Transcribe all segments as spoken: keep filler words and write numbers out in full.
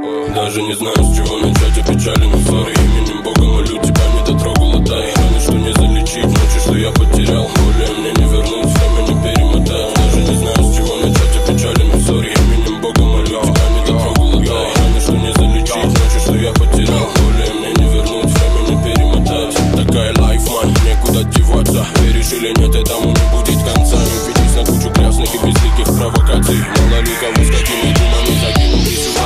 Даже не знаю, с чего начать, опечален. Сори, именем Бога молю, тебя не дотрогала та и раны, что не залечить. Ночи, что я потерял, более мне не вернуть, время не перемотать. Даже не знаю, с чего начать, опечален. Сори, именем Бога молю, тебя не дотрогала та и раны, что не залечить. Ночи, что я потерял, более мне не вернуть, время не перемотать. Такая лайф, мань, некуда деваться. Веришь или нет, этому не будет конца. Не ведись на кучу грязных и безликих провокаций. Мало ли кого с какими думами закинули сюда.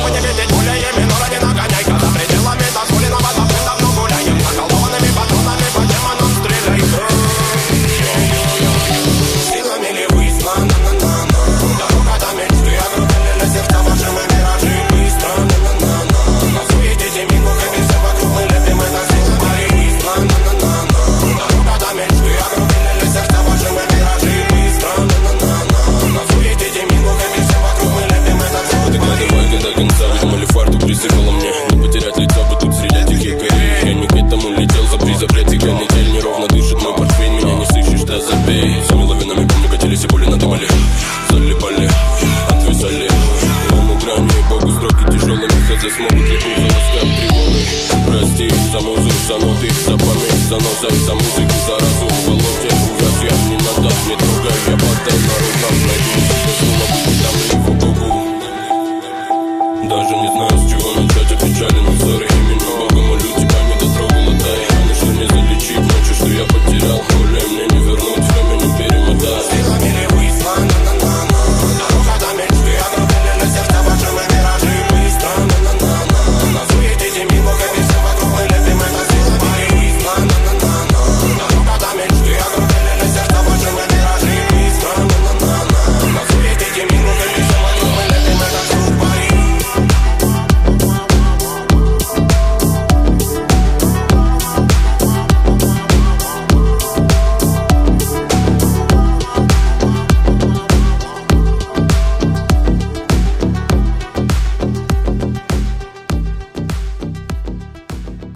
Присыпало мне не потерять лицо бы тут среди тихих корей. Я не к этому летел, запри, запрет и канитель. Неровно дышит мой портфель, меня не сыщешь, да забей. Всеми лавинами помню, катились и боли надумали. Залипали, отвисали. Я на грани, Богу строки тяжелыми. Хз, смогут ли ползаласкать тревогой. Прости за музыку, за ноты, за память, за носа и за музыку, за разум. В голове увяз я, не надо, не трогай. Я падаю на руках, найду себе снова, там его.